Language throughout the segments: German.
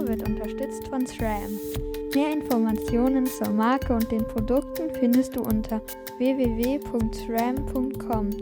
wird unterstützt von SRAM. Mehr Informationen zur Marke und den Produkten findest du unter www.sram.com.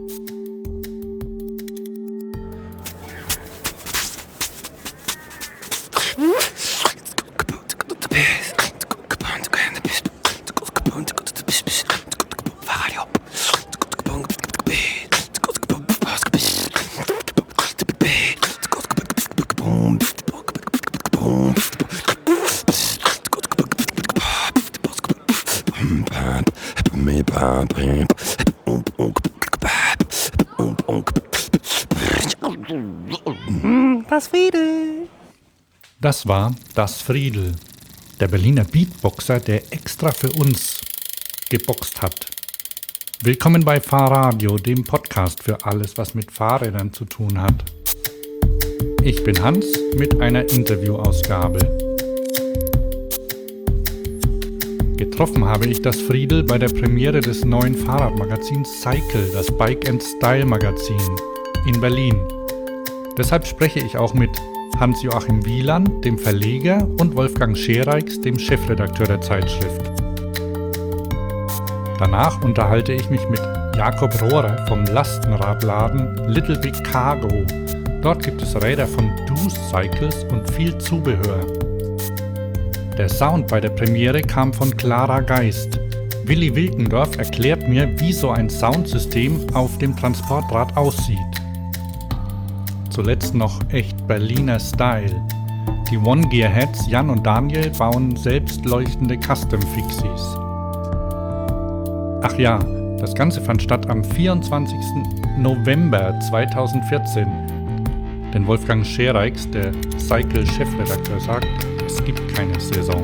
Das war Das Friedl, der Berliner Beatboxer, der extra für uns geboxt hat. Willkommen bei Fahrradio, dem Podcast für alles, was mit Fahrrädern zu tun hat. Ich bin Hans mit einer Interviewausgabe. Getroffen habe ich Das Friedl bei der Premiere des neuen Fahrradmagazins Cycle, das Bike & Style Magazin in Berlin. Deshalb spreche ich auch mit Hans-Joachim Wieland, dem Verleger, und Wolfgang Schereix, dem Chefredakteur der Zeitschrift. Danach unterhalte ich mich mit Jakob Rohrer vom Lastenradladen Little Big Cargo. Dort gibt es Räder von Deuce Cycles und viel Zubehör. Der Sound bei der Premiere kam von Clara Geist. Willi Wilkendorf erklärt mir, wie so ein Soundsystem auf dem Transportrad aussieht. Zuletzt noch echt Berliner Style. Die One-Gear-Heads Jan und Daniel bauen selbstleuchtende Custom-Fixies. Ach ja, das Ganze fand statt am 24. November 2014. Denn Wolfgang Schereix, der Cycle-Chefredakteur, sagt, es gibt keine Saison.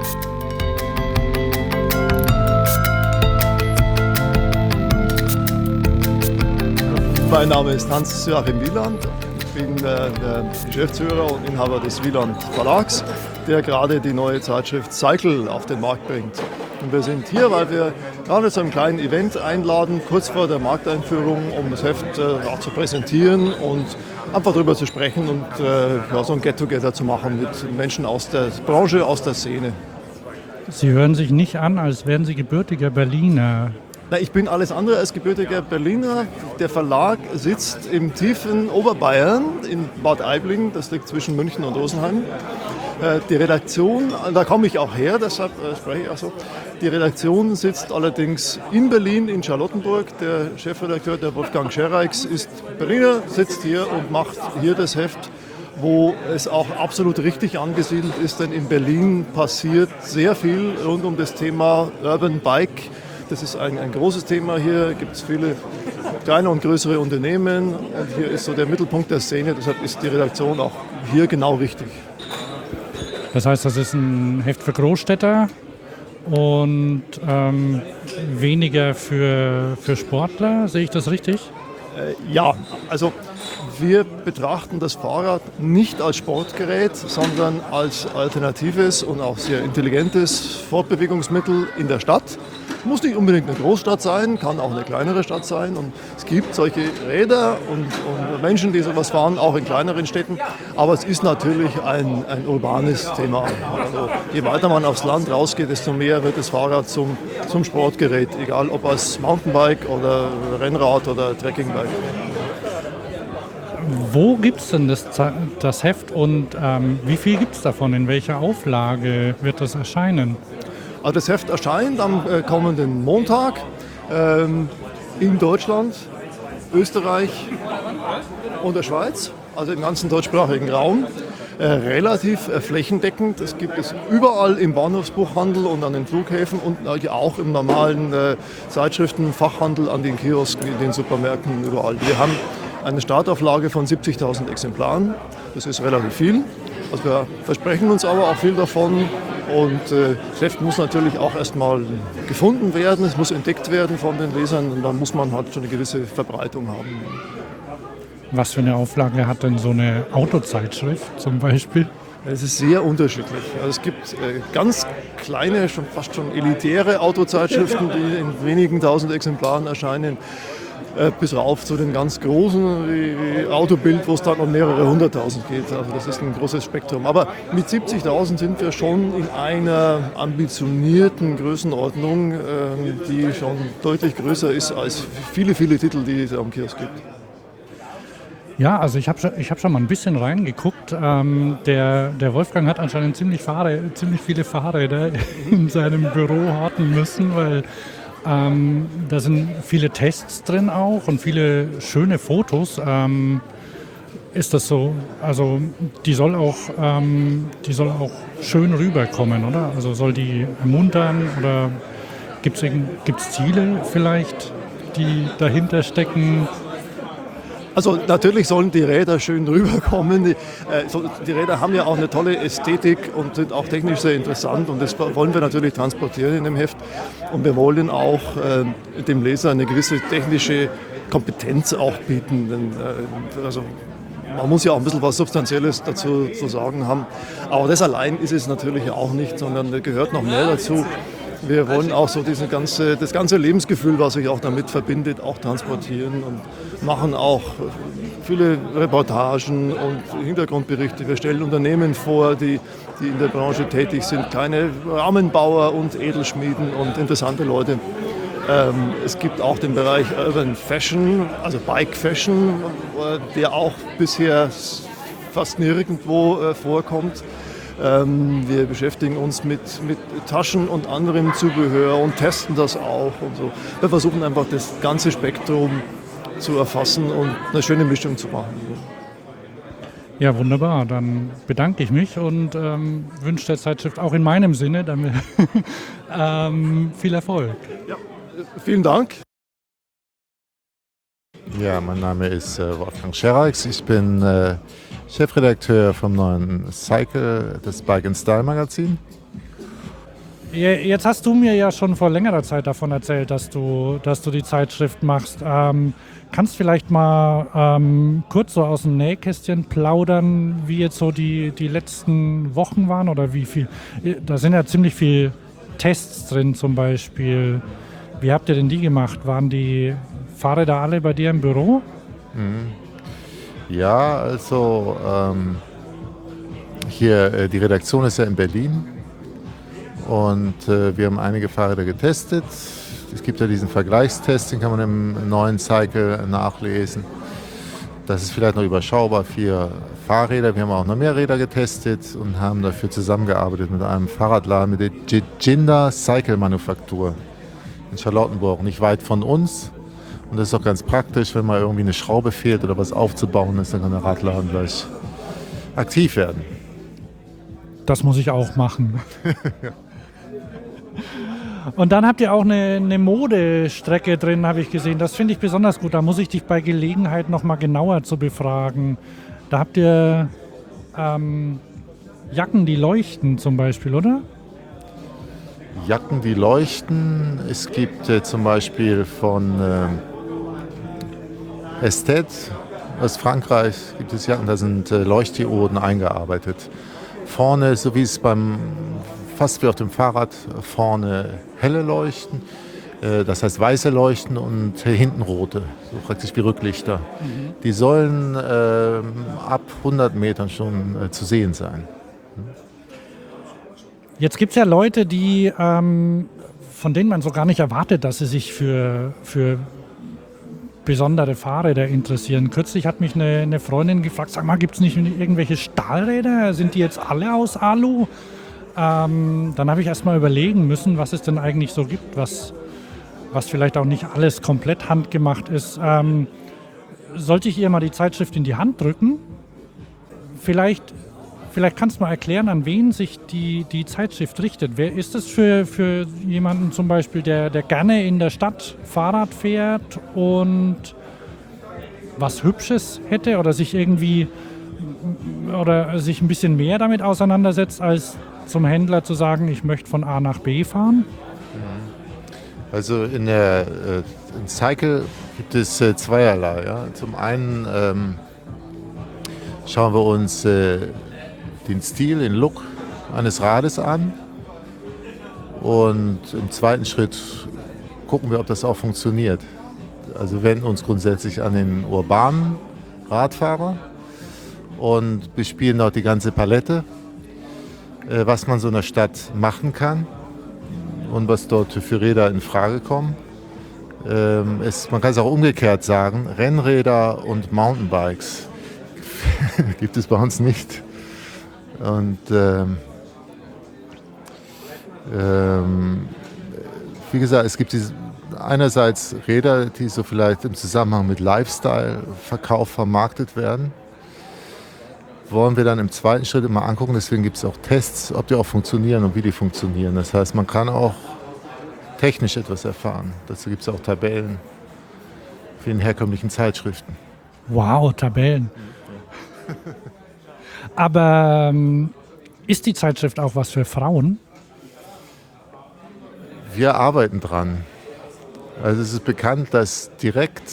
Mein Name ist Hans-Joachim Wieland. Ich bin der Geschäftsführer und Inhaber des Wieland Verlags, der gerade die neue Zeitschrift Cycle auf den Markt bringt. Und wir sind hier, weil wir gerade zu einem kleinen Event einladen, kurz vor der Markteinführung, um das Heft zu präsentieren und einfach darüber zu sprechen und so ein Get-Together zu machen mit Menschen aus der Branche, aus der Szene. Sie hören sich nicht an, als wären Sie gebürtiger Berliner. Na, ich bin alles andere als gebürtiger Berliner. Der Verlag sitzt im tiefen Oberbayern in Bad Aibling, das liegt zwischen München und Rosenheim. Die Redaktion, da komme ich auch her, deshalb spreche ich auch so. Die Redaktion sitzt allerdings in Berlin, in Charlottenburg. Der Chefredakteur, der Wolfgang Schereix, ist Berliner, sitzt hier und macht hier das Heft, wo es auch absolut richtig angesiedelt ist, denn in Berlin passiert sehr viel rund um das Thema Urban Bike. Das ist ein großes Thema hier, gibt es viele kleine und größere Unternehmen und hier ist so der Mittelpunkt der Szene, deshalb ist die Redaktion auch hier genau richtig. Das heißt, das ist ein Heft für Großstädter und weniger für Sportler, sehe ich das richtig? Ja, also wir betrachten das Fahrrad nicht als Sportgerät, sondern als alternatives und auch sehr intelligentes Fortbewegungsmittel in der Stadt. Muss nicht unbedingt eine Großstadt sein, kann auch eine kleinere Stadt sein. Und es gibt solche Räder und Menschen, die sowas fahren, auch in kleineren Städten. Aber es ist natürlich ein urbanes Thema. Also, je weiter man aufs Land rausgeht, desto mehr wird das Fahrrad zum Sportgerät. Egal ob als Mountainbike oder Rennrad oder Trekkingbike. Wo gibt es denn das Heft und wie viel gibt es davon? In welcher Auflage wird das erscheinen? Also das Heft erscheint am kommenden Montag in Deutschland, Österreich und der Schweiz, also im ganzen deutschsprachigen Raum. Relativ flächendeckend. Es gibt es überall im Bahnhofsbuchhandel und an den Flughäfen und auch im normalen Zeitschriftenfachhandel, an den Kiosken, in den Supermärkten, überall. Wir haben eine Startauflage von 70.000 Exemplaren. Das ist relativ viel. Also wir versprechen uns aber auch viel davon. Und das Heft muss natürlich auch erstmal gefunden werden, es muss entdeckt werden von den Lesern und dann muss man halt schon eine gewisse Verbreitung haben. Was für eine Auflage hat denn so eine Autozeitschrift zum Beispiel? Es ist sehr unterschiedlich. Also es gibt ganz kleine, fast schon elitäre Autozeitschriften, die in wenigen tausend Exemplaren erscheinen. bis rauf zu den ganz großen, wie Autobild, wo es dann um mehrere 100.000 geht. Also das ist ein großes Spektrum. Aber mit 70.000 sind wir schon in einer ambitionierten Größenordnung, die schon deutlich größer ist als viele, viele Titel, die es am Kiosk gibt. Ja, also ich hab schon mal ein bisschen reingeguckt. Der Wolfgang hat anscheinend ziemlich viele Fahrräder in seinem Büro horten müssen, weil da sind viele Tests drin auch und viele schöne Fotos. Ist das so? Also die soll auch schön rüberkommen, oder? Also soll die ermuntern oder gibt's Ziele vielleicht, die dahinter stecken? Also natürlich sollen die Räder schön rüberkommen. Die Räder haben ja auch eine tolle Ästhetik und sind auch technisch sehr interessant und das wollen wir natürlich transportieren in dem Heft. Und wir wollen auch dem Leser eine gewisse technische Kompetenz auch bieten. Denn, also man muss ja auch ein bisschen was Substanzielles dazu zu sagen haben. Aber das allein ist es natürlich auch nicht, sondern da gehört noch mehr dazu. Wir wollen auch so das ganze Lebensgefühl, was sich auch damit verbindet, auch transportieren und machen auch viele Reportagen und Hintergrundberichte. Wir stellen Unternehmen vor, die in der Branche tätig sind, kleine Rahmenbauer und Edelschmieden und interessante Leute. Es gibt auch den Bereich Urban Fashion, also Bike Fashion, der auch bisher fast nirgendwo vorkommt. Wir beschäftigen uns mit Taschen und anderem Zubehör und testen das auch und so. Wir versuchen einfach das ganze Spektrum zu erfassen und eine schöne Mischung zu machen. Ja, wunderbar. Dann bedanke ich mich und wünsche der Zeitschrift auch in meinem Sinne damit viel Erfolg. Ja, vielen Dank. Ja, mein Name ist Wolfgang Scherreichs. Ich bin Chefredakteur vom neuen Cycle, das Bike & Style Magazin. Jetzt hast du mir ja schon vor längerer Zeit davon erzählt, dass du die Zeitschrift machst. Kannst vielleicht mal kurz so aus dem Nähkästchen plaudern, wie jetzt so die letzten Wochen waren oder wie viel? Da sind ja ziemlich viele Tests drin zum Beispiel. Wie habt ihr denn die gemacht? Waren die Fahrräder alle bei dir im Büro? Ja, also hier die Redaktion ist ja in Berlin und wir haben einige Fahrräder getestet. Es gibt ja diesen Vergleichstest, den kann man im neuen Cycle nachlesen. Das ist vielleicht noch überschaubar, 4 Fahrräder. Wir haben auch noch mehr Räder getestet und haben dafür zusammengearbeitet mit einem Fahrradladen, mit der Jinda Cycle Manufaktur in Charlottenburg, nicht weit von uns. Und das ist auch ganz praktisch, wenn mal irgendwie eine Schraube fehlt oder was aufzubauen ist, dann kann der Radladen gleich aktiv werden. Das muss ich auch machen. Und dann habt ihr auch eine Modestrecke drin, habe ich gesehen. Das finde ich besonders gut. Da muss ich dich bei Gelegenheit noch mal genauer zu befragen. Da habt ihr Jacken, die leuchten zum Beispiel, oder? Jacken, die leuchten. Es gibt zum Beispiel von Estet aus Frankreich gibt es Jacken, da sind Leuchtdioden eingearbeitet. Vorne, so wie es fast wie auf dem Fahrrad, vorne helle Leuchten, das heißt weiße Leuchten und hinten rote, so praktisch wie Rücklichter. Die sollen ab 100 Metern schon zu sehen sein. Jetzt gibt es ja Leute, die von denen man so gar nicht erwartet, dass sie sich für besondere Fahrräder interessieren. Kürzlich hat mich eine Freundin gefragt, sag mal, gibt es nicht irgendwelche Stahlräder? Sind die jetzt alle aus Alu? Dann habe ich erst mal überlegen müssen, was es denn eigentlich so gibt, was vielleicht auch nicht alles komplett handgemacht ist. Sollte ich ihr mal die Zeitschrift in die Hand drücken? Vielleicht kannst du mal erklären, an wen sich die Zeitschrift richtet. Wer ist es für jemanden zum Beispiel, der gerne in der Stadt Fahrrad fährt und was Hübsches hätte oder sich ein bisschen mehr damit auseinandersetzt, als zum Händler zu sagen, ich möchte von A nach B fahren? Also in Cycle gibt es zweierlei. Ja. Zum einen schauen wir uns den Stil, den Look eines Rades an und im zweiten Schritt gucken wir, ob das auch funktioniert. Also wenden uns grundsätzlich an den urbanen Radfahrer und bespielen dort die ganze Palette, was man so in der Stadt machen kann und was dort für Räder in Frage kommen. Man kann es auch umgekehrt sagen, Rennräder und Mountainbikes gibt es bei uns nicht. Und wie gesagt, es gibt einerseits Räder, die so vielleicht im Zusammenhang mit Lifestyle-Verkauf vermarktet werden. Wollen wir dann im zweiten Schritt immer angucken, deswegen gibt es auch Tests, ob die auch funktionieren und wie die funktionieren. Das heißt, man kann auch technisch etwas erfahren. Dazu gibt es auch Tabellen wie in herkömmlichen Zeitschriften. Wow, Tabellen. Aber ist die Zeitschrift auch was für Frauen? Wir arbeiten dran. Also es ist bekannt, dass direkt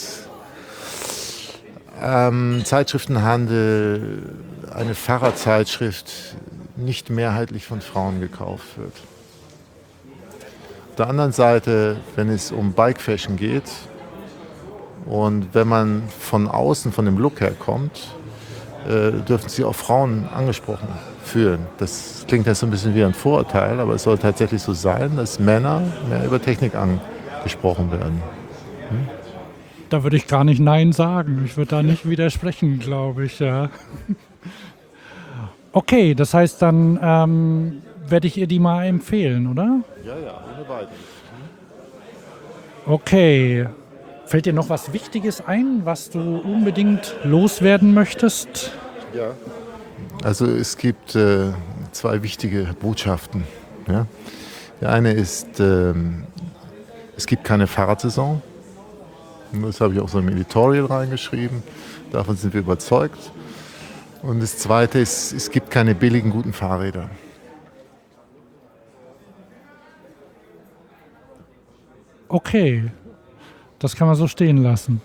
Zeitschriftenhandel eine Fahrradzeitschrift nicht mehrheitlich von Frauen gekauft wird. Auf der anderen Seite, wenn es um Bike Fashion geht und wenn man von außen, von dem Look her kommt, dürfen sich auch Frauen angesprochen fühlen. Das klingt jetzt so ein bisschen wie ein Vorurteil, aber es soll tatsächlich so sein, dass Männer mehr über Technik angesprochen werden. Da würde ich gar nicht Nein sagen. Ich würde da nicht widersprechen, glaube ich. Ja. Okay, das heißt, dann werde ich ihr die mal empfehlen, oder? Ja, ohne weiteres. Okay. Fällt dir noch was Wichtiges ein, was du unbedingt loswerden möchtest? Ja. Also es gibt zwei wichtige Botschaften. Ja. Die eine ist, es gibt keine Fahrradsaison. Das habe ich auch so im Editorial reingeschrieben. Davon sind wir überzeugt. Und das zweite ist, es gibt keine billigen, guten Fahrräder. Okay, das kann man so stehen lassen.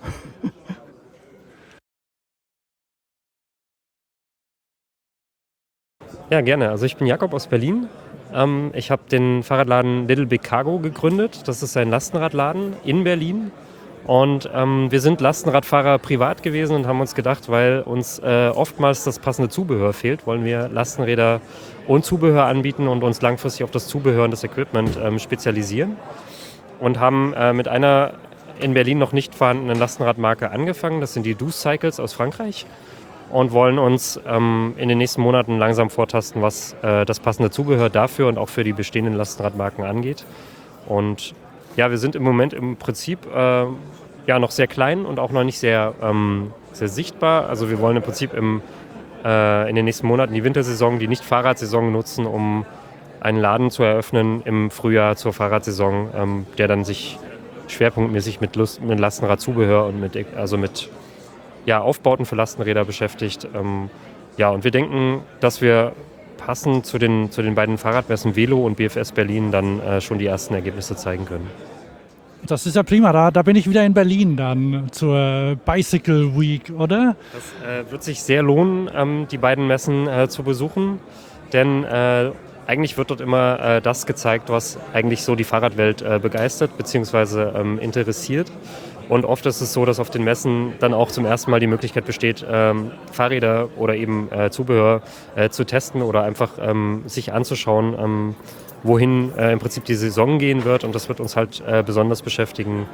Ja, gerne. Also ich bin Jakob aus Berlin. Ich habe den Fahrradladen Little Big Cargo gegründet. Das ist ein Lastenradladen in Berlin. Und wir sind Lastenradfahrer privat gewesen und haben uns gedacht, weil uns oftmals das passende Zubehör fehlt, wollen wir Lastenräder und Zubehör anbieten und uns langfristig auf das Zubehör und das Equipment spezialisieren. Und haben mit einer in Berlin noch nicht vorhandenen Lastenradmarke angefangen. Das sind die Douce Cycles aus Frankreich. Und wollen uns in den nächsten Monaten langsam vortasten, was das passende Zubehör dafür und auch für die bestehenden Lastenradmarken angeht. Und ja, wir sind im Moment im Prinzip noch sehr klein und auch noch nicht sehr sichtbar. Also wir wollen im Prinzip in den nächsten Monaten die Wintersaison, die Nicht-Fahrradsaison nutzen, um einen Laden zu eröffnen im Frühjahr zur Fahrradsaison, der dann sich schwerpunktmäßig mit Lastenradzubehör und mit Aufbauten für Lastenräder beschäftigt. Und wir denken, dass wir passend zu den beiden Fahrradmessen Velo und BFS Berlin dann schon die ersten Ergebnisse zeigen können. Das ist ja prima, da bin ich wieder in Berlin dann zur Bicycle Week, oder? Das wird sich sehr lohnen, die beiden Messen zu besuchen, denn eigentlich wird dort immer das gezeigt, was eigentlich so die Fahrradwelt begeistert bzw. interessiert. Und oft ist es so, dass auf den Messen dann auch zum ersten Mal die Möglichkeit besteht, Fahrräder oder eben Zubehör zu testen oder einfach sich anzuschauen, wohin im Prinzip die Saison gehen wird. Und das wird uns halt besonders beschäftigen,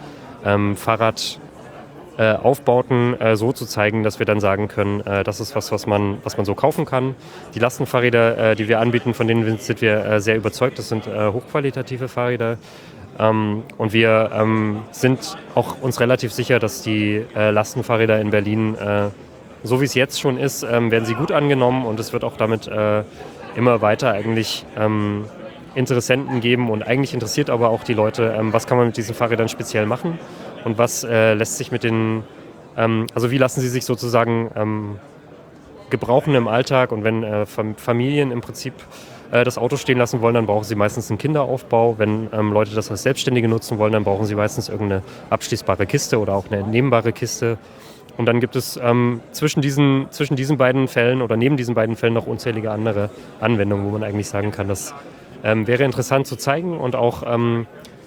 Fahrradaufbauten so zu zeigen, dass wir dann sagen können, das ist was man so kaufen kann. Die Lastenfahrräder, die wir anbieten, von denen sind wir sehr überzeugt. Das sind hochqualitative Fahrräder. Und wir sind auch uns relativ sicher, dass die Lastenfahrräder in Berlin, so wie es jetzt schon ist, werden sie gut angenommen und es wird auch damit immer weiter eigentlich Interessenten geben und eigentlich interessiert aber auch die Leute, was kann man mit diesen Fahrrädern speziell machen und was lässt sich mit den, wie lassen sie sich sozusagen gebrauchen im Alltag und wenn Familien im Prinzip das Auto stehen lassen wollen, dann brauchen sie meistens einen Kinderaufbau. Wenn Leute das als Selbstständige nutzen wollen, dann brauchen sie meistens irgendeine abschließbare Kiste oder auch eine entnehmbare Kiste. Und dann gibt es zwischen diesen beiden Fällen oder neben diesen beiden Fällen noch unzählige andere Anwendungen, wo man eigentlich sagen kann, das wäre interessant zu zeigen und auch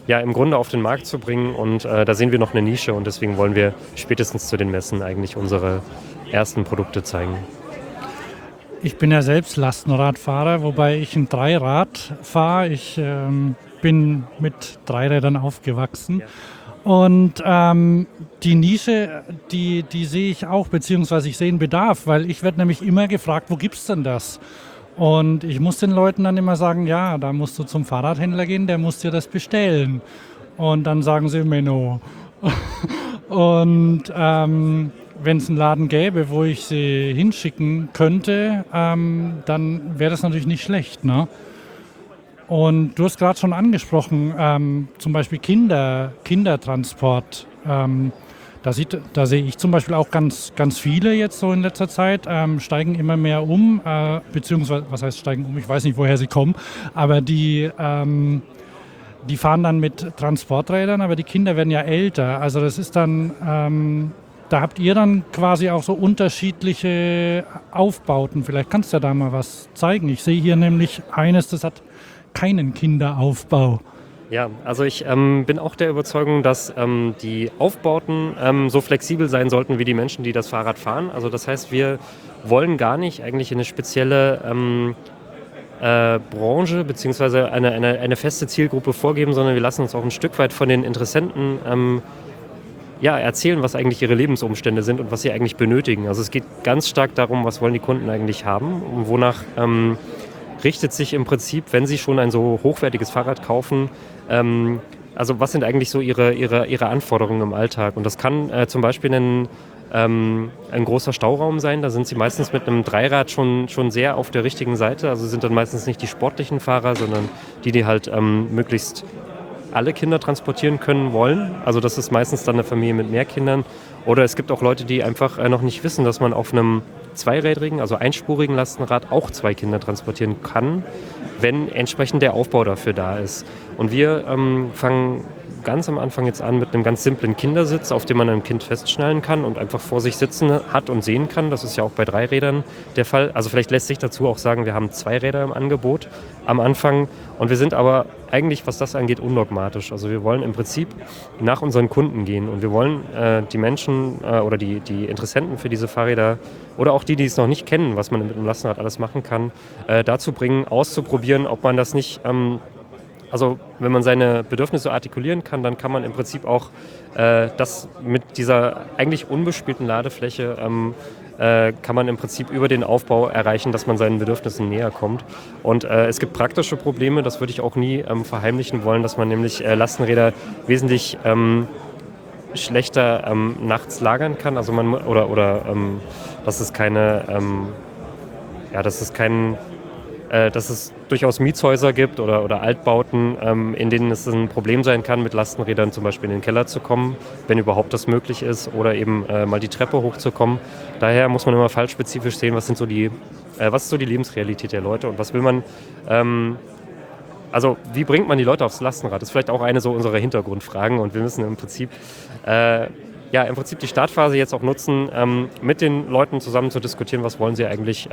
ja, im Grunde auf den Markt zu bringen. Und da sehen wir noch eine Nische und deswegen wollen wir spätestens zu den Messen eigentlich unsere ersten Produkte zeigen. Ich bin ja selbst Lastenradfahrer, wobei ich ein Dreirad fahre. Ich bin mit Dreirädern aufgewachsen. Ja. Und die Nische, die sehe ich auch, beziehungsweise ich sehe einen Bedarf, weil ich werde nämlich immer gefragt, wo gibt's denn das? Und ich muss den Leuten dann immer sagen, ja, da musst du zum Fahrradhändler gehen, der muss dir das bestellen. Und dann sagen sie, Menno. Und wenn es einen Laden gäbe, wo ich sie hinschicken könnte, dann wäre das natürlich nicht schlecht, ne? Und du hast gerade schon angesprochen, zum Beispiel Kindertransport. Da sehe ich zum Beispiel auch ganz viele jetzt so in letzter Zeit, steigen immer mehr um, beziehungsweise, was heißt steigen um, ich weiß nicht, woher sie kommen, aber die fahren dann mit Transporträdern, aber die Kinder werden ja älter. Also das ist dann, da habt ihr dann quasi auch so unterschiedliche Aufbauten. Vielleicht kannst du ja da mal was zeigen. Ich sehe hier nämlich eines, das hat keinen Kinderaufbau. Ja, also ich bin auch der Überzeugung, dass die Aufbauten so flexibel sein sollten wie die Menschen, die das Fahrrad fahren. Also das heißt, wir wollen gar nicht eigentlich eine spezielle Branche bzw. eine feste Zielgruppe vorgeben, sondern wir lassen uns auch ein Stück weit von den Interessenten erzählen, was eigentlich ihre Lebensumstände sind und was sie eigentlich benötigen. Also es geht ganz stark darum, was wollen die Kunden eigentlich haben und wonach richtet sich im Prinzip, wenn sie schon ein so hochwertiges Fahrrad kaufen, also was sind eigentlich so ihre Anforderungen im Alltag? Und das kann zum Beispiel ein großer Stauraum sein. Da sind sie meistens mit einem Dreirad schon sehr auf der richtigen Seite. Also sind dann meistens nicht die sportlichen Fahrer, sondern die halt möglichst alle Kinder transportieren können wollen. Also das ist meistens dann eine Familie mit mehr Kindern. Oder es gibt auch Leute, die einfach noch nicht wissen, dass man auf einem zweirädrigen, also einspurigen Lastenrad auch 2 Kinder transportieren kann, wenn entsprechend der Aufbau dafür da ist. Und wir fangen ganz am Anfang jetzt an mit einem ganz simplen Kindersitz, auf dem man ein Kind festschnallen kann und einfach vor sich sitzen hat und sehen kann. Das ist ja auch bei 3 Rädern der Fall. Also vielleicht lässt sich dazu auch sagen, wir haben 2 Räder im Angebot am Anfang und wir sind aber eigentlich, was das angeht, undogmatisch. Also wir wollen im Prinzip nach unseren Kunden gehen und wir wollen die Menschen oder die Interessenten für diese Fahrräder oder auch die es noch nicht kennen, was man mit dem Lastenrad alles machen kann, dazu bringen, auszuprobieren, ob man das nicht also wenn man seine Bedürfnisse artikulieren kann, dann kann man im Prinzip auch das mit dieser eigentlich unbespielten Ladefläche kann man im Prinzip über den Aufbau erreichen, dass man seinen Bedürfnissen näher kommt. Und es gibt praktische Probleme, das würde ich auch nie verheimlichen wollen, dass man nämlich Lastenräder wesentlich schlechter nachts lagern kann. Also man dass es durchaus Mietshäuser gibt oder Altbauten, in denen es ein Problem sein kann, mit Lastenrädern zum Beispiel in den Keller zu kommen, wenn überhaupt das möglich ist, oder eben mal die Treppe hochzukommen. Daher muss man immer fallspezifisch sehen, was ist so die Lebensrealität der Leute und was will man, also wie bringt man die Leute aufs Lastenrad? Das ist vielleicht auch eine so unserer Hintergrundfragen und wir müssen im Prinzip die Startphase jetzt auch nutzen, mit den Leuten zusammen zu diskutieren, was wollen sie eigentlich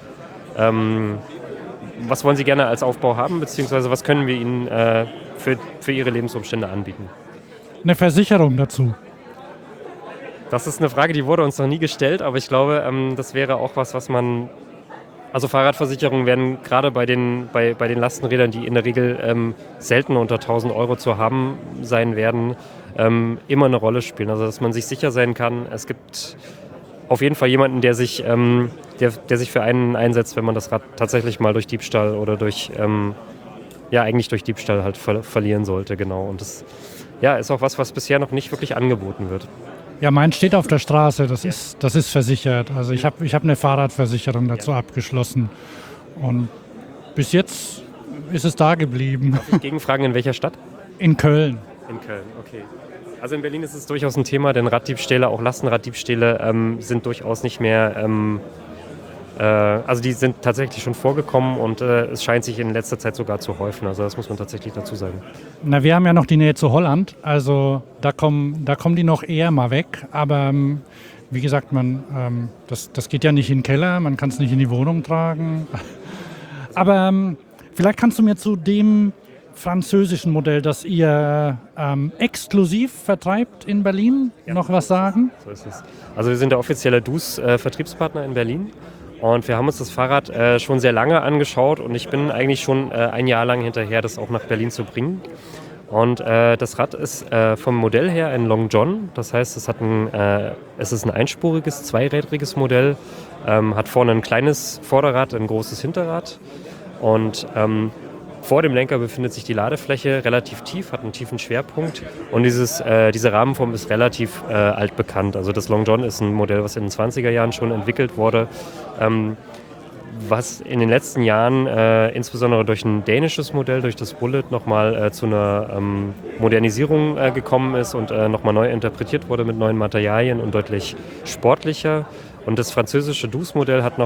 was wollen Sie gerne als Aufbau haben, beziehungsweise was können wir Ihnen für Ihre Lebensumstände anbieten? Eine Versicherung dazu. Das ist eine Frage, die wurde uns noch nie gestellt, aber ich glaube, das wäre auch was man... Also Fahrradversicherungen werden gerade bei den Lastenrädern, die in der Regel selten unter 1.000 Euro zu haben sein werden, immer eine Rolle spielen. Also dass man sich sicher sein kann, es gibt auf jeden Fall jemanden, der sich für einen einsetzt, wenn man das Rad tatsächlich mal durch Diebstahl oder durch Diebstahl halt verlieren sollte, genau. Und das ist auch was bisher noch nicht wirklich angeboten wird. Ja, mein steht auf der Straße, das ist versichert. Also ich hab eine Fahrradversicherung dazu abgeschlossen und bis jetzt ist es da geblieben. Darf ich gegenfragen, in welcher Stadt? In Köln. In Köln, okay. Also in Berlin ist es durchaus ein Thema, denn Raddiebstähle, auch Lastenraddiebstähle, sind durchaus nicht mehr, also die sind tatsächlich schon vorgekommen und es scheint sich in letzter Zeit sogar zu häufen. Also das muss man tatsächlich dazu sagen. Na, wir haben ja noch die Nähe zu Holland, also da kommen die noch eher mal weg. Aber wie gesagt, das geht ja nicht in den Keller, man kann es nicht in die Wohnung tragen. Aber vielleicht kannst du mir zu dem französischen Modell, das ihr exklusiv vertreibt in Berlin, noch was sagen? So ist es. Also wir sind der offizielle DUS-Vertriebspartner in Berlin und wir haben uns das Fahrrad schon sehr lange angeschaut und ich bin eigentlich schon ein Jahr lang hinterher, das auch nach Berlin zu bringen. Und das Rad ist vom Modell her ein Long John, das heißt, es ist ein einspuriges, zweirädriges Modell, hat vorne ein kleines Vorderrad, ein großes Hinterrad und vor dem Lenker befindet sich die Ladefläche relativ tief, hat einen tiefen Schwerpunkt und diese Rahmenform ist relativ altbekannt. Also das Long John ist ein Modell, was in den 20er Jahren schon entwickelt wurde, was in den letzten Jahren insbesondere durch ein dänisches Modell, durch das Bullet, nochmal zu einer Modernisierung gekommen ist und nochmal neu interpretiert wurde mit neuen Materialien und deutlich sportlicher. Und das französische DUS-Modell hat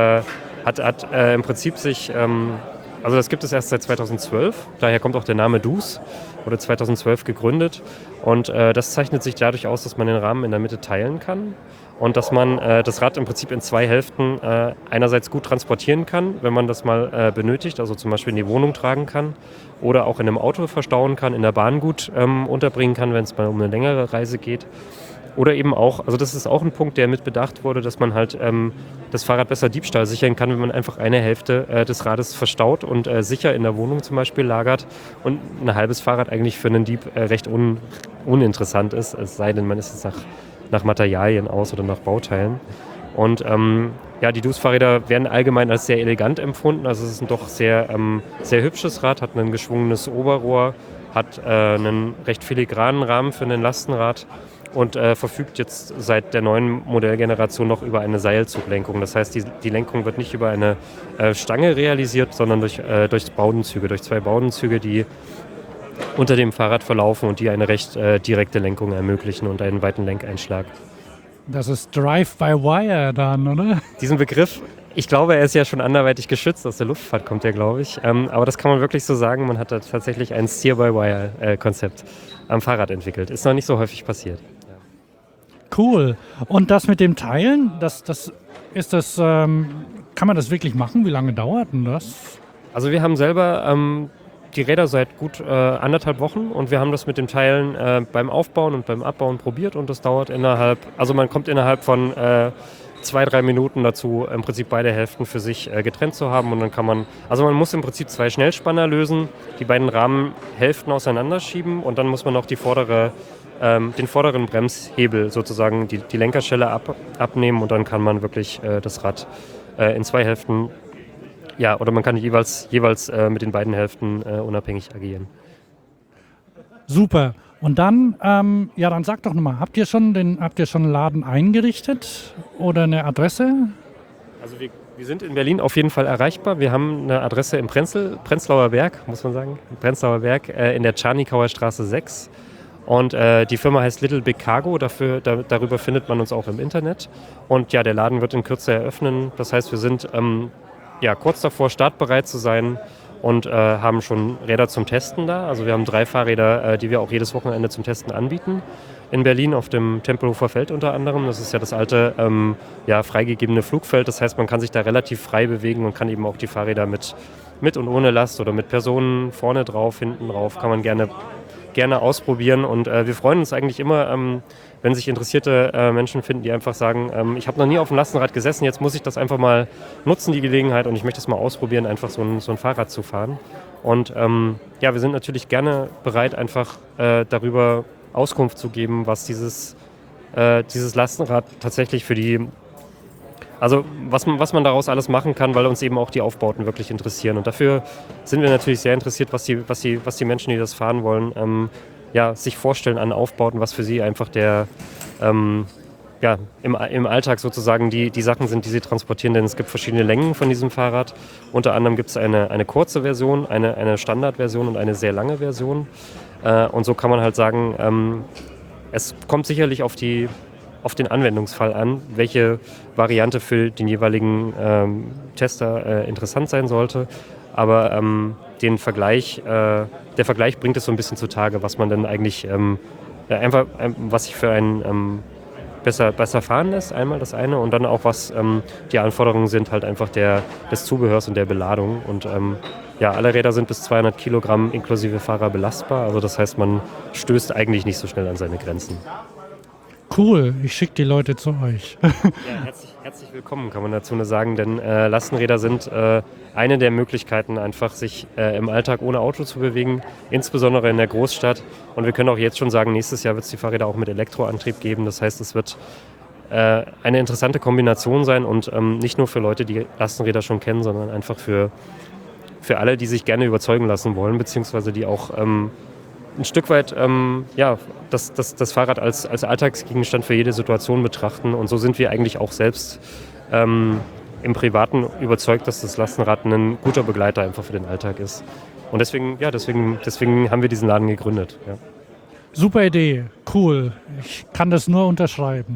im Prinzip sich... Also das gibt es erst seit 2012, daher kommt auch der Name DUS, wurde 2012 gegründet und das zeichnet sich dadurch aus, dass man den Rahmen in der Mitte teilen kann und dass man das Rad im Prinzip in zwei Hälften einerseits gut transportieren kann, wenn man das mal benötigt, also zum Beispiel in die Wohnung tragen kann oder auch in einem Auto verstauen kann, in der Bahn gut unterbringen kann, wenn es mal um eine längere Reise geht. Oder eben auch, also das ist auch ein Punkt, der mit bedacht wurde, dass man halt das Fahrrad besser Diebstahl sichern kann, wenn man einfach eine Hälfte des Rades verstaut und sicher in der Wohnung zum Beispiel lagert und ein halbes Fahrrad eigentlich für einen Dieb recht uninteressant ist, es sei denn, man ist jetzt nach Materialien aus oder nach Bauteilen. Und die DUS-Fahrräder werden allgemein als sehr elegant empfunden, also es ist ein doch sehr hübsches Rad, hat ein geschwungenes Oberrohr, hat einen recht filigranen Rahmen für ein Lastenrad und verfügt jetzt seit der neuen Modellgeneration noch über eine Seilzuglenkung. Das heißt, die Lenkung wird nicht über eine Stange realisiert, sondern durch Bowdenzüge, durch zwei Bowdenzüge, die unter dem Fahrrad verlaufen und die eine recht direkte Lenkung ermöglichen und einen weiten Lenkeinschlag. Das ist Drive-by-Wire dann, oder? Diesen Begriff, ich glaube, er ist ja schon anderweitig geschützt, aus der Luftfahrt kommt er, glaube ich. Aber das kann man wirklich so sagen, man hat da tatsächlich ein Steer-by-Wire-Konzept am Fahrrad entwickelt. Ist noch nicht so häufig passiert. Cool. Und das mit dem Teilen, kann man das wirklich machen? Wie lange dauert denn das? Also wir haben selber die Räder seit gut 1,5 Wochen und wir haben das mit dem Teilen beim Aufbauen und beim Abbauen probiert und das dauert man kommt innerhalb von 2-3 Minuten dazu, im Prinzip beide Hälften für sich getrennt zu haben und dann man muss im Prinzip 2 Schnellspanner lösen, die beiden Rahmenhälften auseinanderschieben und dann muss man noch den vorderen Bremshebel sozusagen, die Lenkerschelle abnehmen und dann kann man wirklich das Rad in 2 Hälften, oder man kann jeweils mit den beiden Hälften unabhängig agieren. Super. Und dann, dann sag doch nochmal, habt ihr schon einen Laden eingerichtet oder eine Adresse? Also wir sind in Berlin auf jeden Fall erreichbar. Wir haben eine Adresse im Prenzlauer Berg, muss man sagen, in der Czarnikauer Straße 6. Und die Firma heißt Little Big Cargo, darüber findet man uns auch im Internet. Und ja, der Laden wird in Kürze eröffnen. Das heißt, wir sind kurz davor, startbereit zu sein und haben schon Räder zum Testen da. Also wir haben 3 Fahrräder, die wir auch jedes Wochenende zum Testen anbieten. In Berlin auf dem Tempelhofer Feld unter anderem. Das ist ja das alte, freigegebene Flugfeld. Das heißt, man kann sich da relativ frei bewegen und kann eben auch die Fahrräder mit und ohne Last oder mit Personen vorne drauf, hinten drauf, kann man gerne ausprobieren und wir freuen uns eigentlich immer, wenn sich interessierte Menschen finden, die einfach sagen, ich habe noch nie auf dem Lastenrad gesessen, jetzt muss ich das einfach mal nutzen, die Gelegenheit, und ich möchte es mal ausprobieren, einfach so ein Fahrrad zu fahren. Und wir sind natürlich gerne bereit, einfach darüber Auskunft zu geben, was dieses Lastenrad tatsächlich was man daraus alles machen kann, weil uns eben auch die Aufbauten wirklich interessieren. Und dafür sind wir natürlich sehr interessiert, was die Menschen, die das fahren wollen, sich vorstellen an Aufbauten, was für sie einfach im Alltag sozusagen die Sachen sind, die sie transportieren. Denn es gibt verschiedene Längen von diesem Fahrrad. Unter anderem gibt es eine kurze Version, eine Standardversion und eine sehr lange Version. Und so kann man halt sagen, es kommt sicherlich auf den Anwendungsfall an, welche Variante für den jeweiligen Tester interessant sein sollte. Aber der Vergleich bringt es so ein bisschen zutage, was man dann eigentlich was sich für ein besser fahren lässt, einmal das eine. Und dann auch, was die Anforderungen sind, halt einfach des Zubehörs und der Beladung. Und alle Räder sind bis 200 Kilogramm inklusive Fahrer belastbar. Also das heißt, man stößt eigentlich nicht so schnell an seine Grenzen. Cool, ich schicke die Leute zu euch. Ja, herzlich willkommen, kann man dazu nur sagen, denn Lastenräder sind eine der Möglichkeiten, einfach sich im Alltag ohne Auto zu bewegen, insbesondere in der Großstadt. Und wir können auch jetzt schon sagen, nächstes Jahr wird es die Fahrräder auch mit Elektroantrieb geben. Das heißt, es wird eine interessante Kombination sein und nicht nur für Leute, die Lastenräder schon kennen, sondern einfach für alle, die sich gerne überzeugen lassen wollen, beziehungsweise die auch ein Stück weit das Fahrrad als Alltagsgegenstand für jede Situation betrachten. Und so sind wir eigentlich auch selbst im Privaten überzeugt, dass das Lastenrad ein guter Begleiter einfach für den Alltag ist. Und deswegen haben wir diesen Laden gegründet. Ja. Super Idee, cool. Ich kann das nur unterschreiben.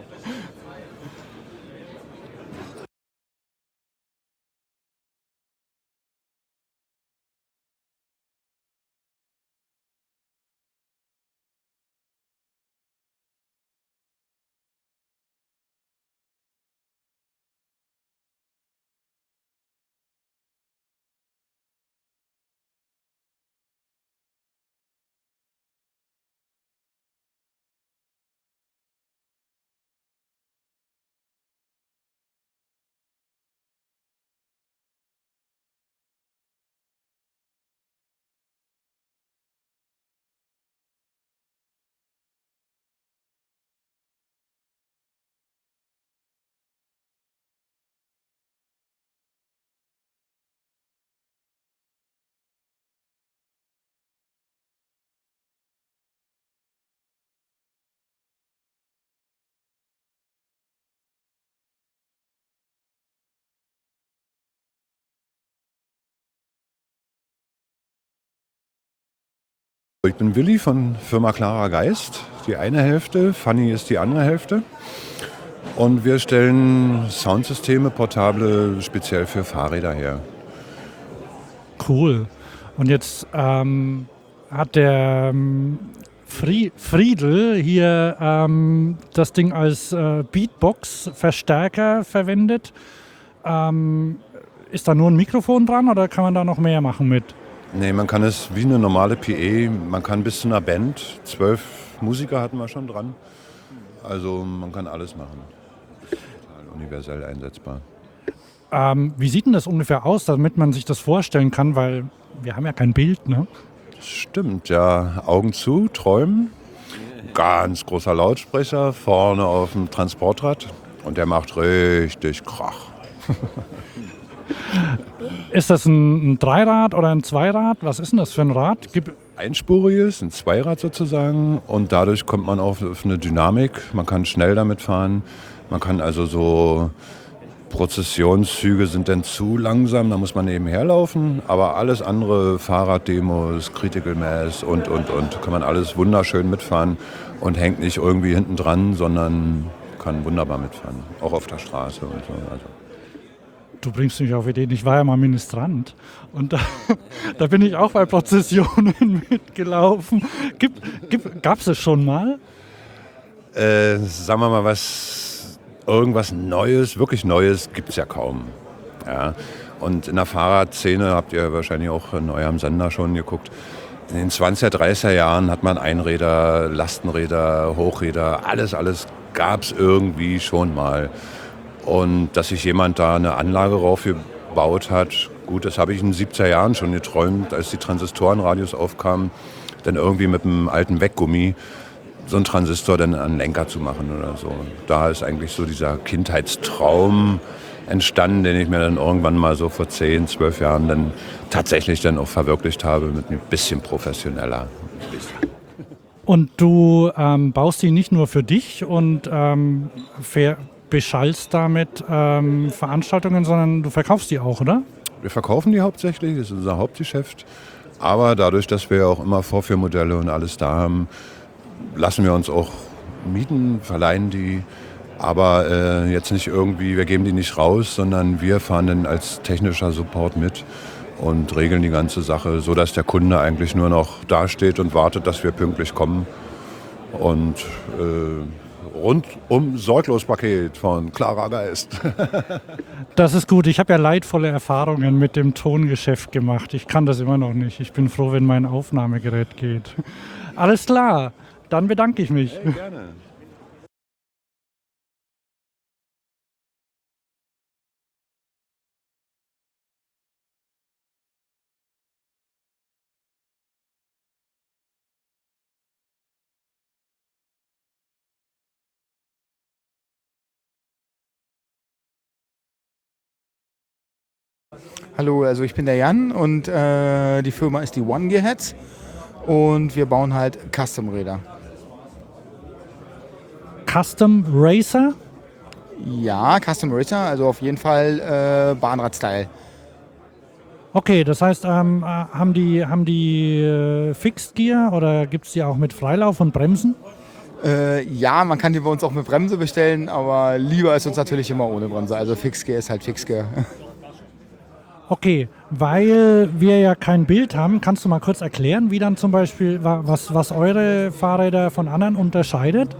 Ich bin Willi von Firma Clara Geist, die eine Hälfte, Fanny ist die andere Hälfte. Und wir stellen Soundsysteme, portable, speziell für Fahrräder her. Cool. Und jetzt hat der Friedl hier das Ding als Beatbox-Verstärker verwendet. Ist da nur ein Mikrofon dran oder kann man da noch mehr machen mit? Nee, man kann es wie eine normale PE, man kann bis zu einer Band, 12 Musiker hatten wir schon dran. Also man kann alles machen. Total universell einsetzbar. Wie sieht denn das ungefähr aus, damit man sich das vorstellen kann, weil wir haben ja kein Bild, ne? Stimmt, ja. Augen zu, träumen. Ganz großer Lautsprecher vorne auf dem Transportrad und der macht richtig Krach. Ist das ein Dreirad oder ein Zweirad? Was ist denn das für ein Rad? Einspuriges, ein Zweirad sozusagen, und dadurch kommt man auf eine Dynamik. Man kann schnell damit fahren. Man kann also so Prozessionszüge sind dann zu langsam, da muss man nebenher laufen. Aber alles andere, Fahrraddemos, Critical Mass und, kann man alles wunderschön mitfahren und hängt nicht irgendwie hinten dran, sondern kann wunderbar mitfahren. Auch auf der Straße und so. Also. Du bringst mich auf Ideen. Ich war ja mal Ministrant und da bin ich auch bei Prozessionen mitgelaufen. Gab es schon mal? Sagen wir mal irgendwas Neues, wirklich Neues gibt es ja kaum. Ja. Und in der Fahrradszene habt ihr wahrscheinlich auch in eurem Sender schon geguckt. In den 20er, 30er Jahren hat man Einräder, Lastenräder, Hochräder, alles gab es irgendwie schon mal. Und dass sich jemand da eine Anlage raufgebaut hat, gut, das habe ich in den 70er Jahren schon geträumt, als die Transistorenradios aufkamen, dann irgendwie mit einem alten Weggummi so einen Transistor dann an den Lenker zu machen oder so. Da ist eigentlich so dieser Kindheitstraum entstanden, den ich mir dann irgendwann mal so vor 10, 12 Jahren dann tatsächlich dann auch verwirklicht habe, mit ein bisschen professioneller. Und du baust die nicht nur für dich und beschallst damit Veranstaltungen, sondern du verkaufst die auch, oder? Wir verkaufen die hauptsächlich, das ist unser Hauptgeschäft. Aber dadurch, dass wir auch immer Vorführmodelle und alles da haben, lassen wir uns auch mieten, verleihen die. Aber jetzt nicht irgendwie, wir geben die nicht raus, sondern wir fahren dann als technischer Support mit und regeln die ganze Sache, sodass der Kunde eigentlich nur noch dasteht und wartet, dass wir pünktlich kommen. Und rundum Sorglos-Paket von Clara Geist. Das ist gut. Ich habe ja leidvolle Erfahrungen mit dem Tongeschäft gemacht. Ich kann das immer noch nicht. Ich bin froh, wenn mein Aufnahmegerät geht. Alles klar, dann bedanke ich mich. Hey, gerne. Hallo, also ich bin der Jan und die Firma ist die One Gear Heads und wir bauen halt Custom-Räder. Custom Racer? Ja, Custom Racer, also auf jeden Fall Bahnrad-Style. Okay, das heißt, haben die Fixed Gear oder gibt es die auch mit Freilauf und Bremsen? Ja, man kann die bei uns auch mit Bremse bestellen, aber lieber ist uns natürlich immer ohne Bremse. Also Fixed Gear ist halt Fixed Gear. Okay, weil wir ja kein Bild haben, kannst du mal kurz erklären, wie dann zum Beispiel, was eure Fahrräder von anderen unterscheidet?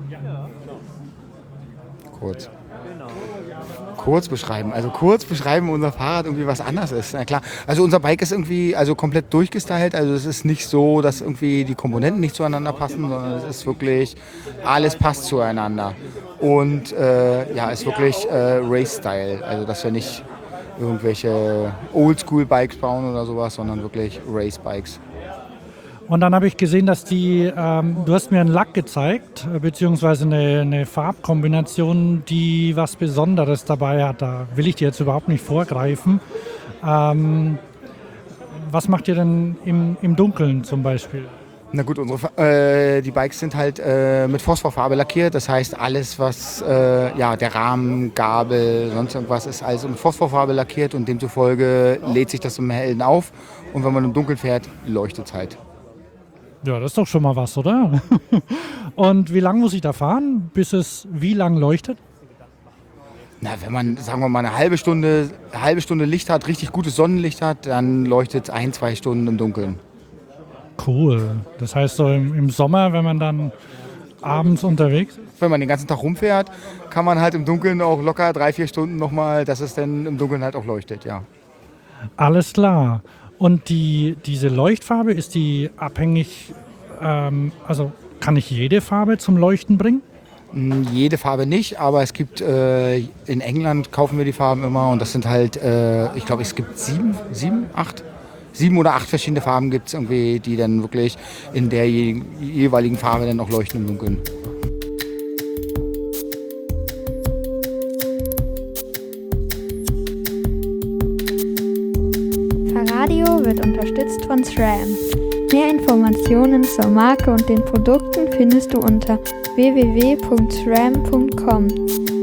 Kurz beschreiben. Also kurz beschreiben, unser Fahrrad irgendwie was anders ist. Na klar. Also unser Bike ist irgendwie komplett durchgestylt. Also es ist nicht so, dass irgendwie die Komponenten nicht zueinander passen, sondern es ist wirklich, alles passt zueinander. Und ist wirklich Race-Style. Also dass wir nicht irgendwelche Oldschool-Bikes bauen oder sowas, sondern wirklich Race-Bikes. Und dann habe ich gesehen, dass du hast mir einen Lack gezeigt, beziehungsweise eine Farbkombination, die was Besonderes dabei hat. Da will ich dir jetzt überhaupt nicht vorgreifen. Was macht ihr denn im Dunkeln zum Beispiel? Na gut, die Bikes sind halt mit Phosphorfarbe lackiert. Das heißt, alles, was der Rahmen, Gabel, sonst irgendwas, ist alles mit Phosphorfarbe lackiert und demzufolge lädt sich das im Hellen auf. Und wenn man im Dunkeln fährt, leuchtet es halt. Ja, das ist doch schon mal was, oder? Und wie lange muss ich da fahren, bis es wie lang leuchtet? Na, wenn man, sagen wir mal, eine halbe Stunde Licht hat, richtig gutes Sonnenlicht hat, dann leuchtet es 1-2 Stunden im Dunkeln. Cool. Das heißt so im Sommer, wenn man dann abends unterwegs ist? Wenn man den ganzen Tag rumfährt, kann man halt im Dunkeln auch locker 3-4 Stunden nochmal, dass es dann im Dunkeln halt auch leuchtet, ja. Alles klar. Und diese Leuchtfarbe, ist die abhängig, also kann ich jede Farbe zum Leuchten bringen? Jede Farbe nicht, aber es gibt, in England kaufen wir die Farben immer und das sind halt, ich glaube, es gibt 7 oder 8 verschiedene Farben gibt es irgendwie, die dann wirklich in der jeweiligen Farbe dann auch leuchten im Dunkeln. Fahrradio wird unterstützt von SRAM. Mehr Informationen zur Marke und den Produkten findest du unter www.sram.com.